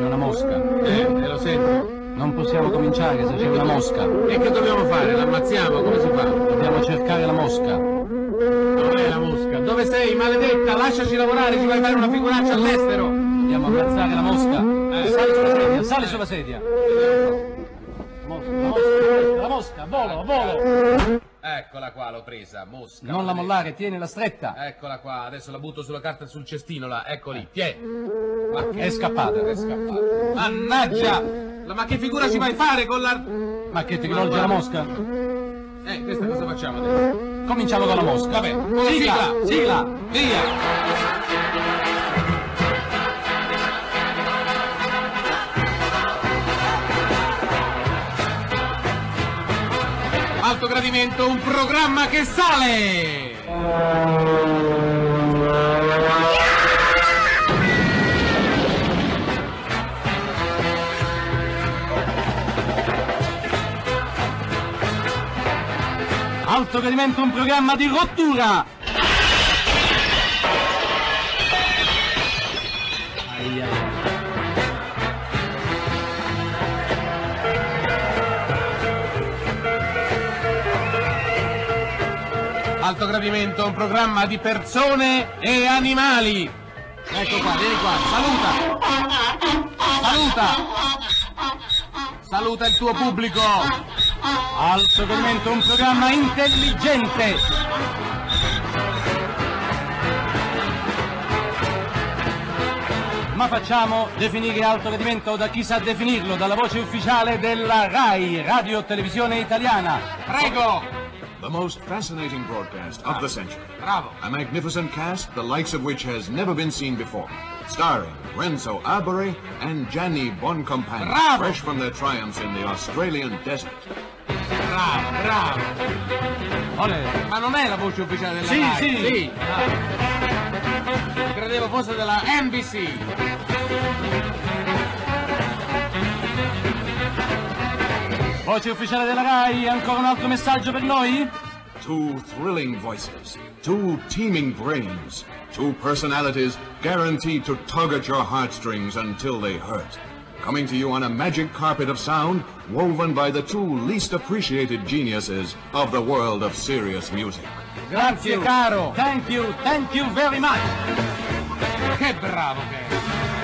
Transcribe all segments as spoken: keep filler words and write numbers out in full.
una mosca. Eh, te lo sento. Non possiamo cominciare se c'è una mosca. E che dobbiamo fare? L'ammazziamo? Come si fa? Dobbiamo cercare la mosca. Dov'è la mosca? Dove sei, maledetta? Lasciaci lavorare, ci vai a fare una figuraccia all'estero. Dobbiamo ammazzare la mosca. Eh. Sali sulla sedia, sali sulla sedia. Mosca, la mosca, la mosca, volo, volo. Eccola qua, l'ho presa, mosca. Non la mollare, tienila stretta. Eccola qua, adesso la butto sulla carta e sul cestino là, ecco lì, tiè. Ma che è scappata, è scappata. Mannaggia! Ma che figura ci vai a fare con la... Ma che ti rivolge la mosca? Eh, questa cosa facciamo adesso? Cominciamo con la mosca. Vabbè, con la sigla, sigla, sigla, via! Alto Gradimento, un programma che sale! Alto Gradimento, un programma di rottura! Ai, ai, ai. Alto Gradimento, un programma di persone e animali. Ecco qua, vieni qua, saluta. Saluta. Saluta il tuo pubblico. Alto Gradimento, un programma intelligente. Ma facciamo definire Alto Gradimento da chi sa definirlo, dalla voce ufficiale della RAI, Radio Televisione Italiana. Prego. The most fascinating broadcast of the century. Bravo. A magnificent cast, the likes of which has never been seen before. Starring Renzo Arbore and Gianni Boncompagni, Bravo. fresh from their triumphs in the Australian desert. Bravo, bravo. Olè. Ma non è la voce ufficiale della Sì, RAI? sì. Sì. Ah. Credevo fosse della N B C. Voce ufficiale della RAI, ancora un altro messaggio per noi? Two thrilling voices, two teeming brains, two personalities guaranteed to tug at your heartstrings until they hurt. Coming to you on a magic carpet of sound woven by the two least appreciated geniuses of the world of serious music. Grazie, caro. Thank you, thank you very much. Che bravo che è.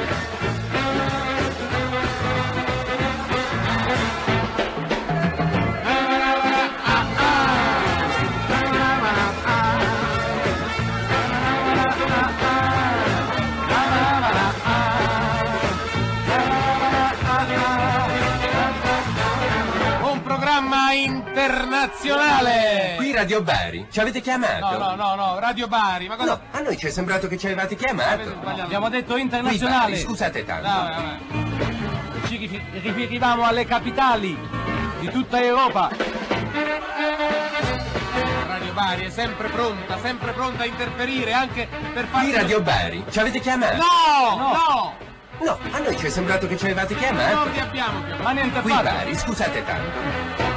Internazionale! Qui Radio Bari, ci avete chiamato? No, no, no, no, Radio Bari, ma cosa... No, a noi ci è sembrato che ci avevate chiamato. Abbiamo detto Qui internazionale. Bari, scusate tanto. No, vabbè. Ci rifi- riferiamo alle capitali di tutta Europa. Radio Bari è sempre pronta, sempre pronta a interferire anche per fare... Qui Radio Bari, ci avete chiamato? No, No. no, No, a noi ci è sembrato che ci avevate chiamato. non vi abbiamo chiamato. Ma niente Qui affatto. Bari, scusate tanto.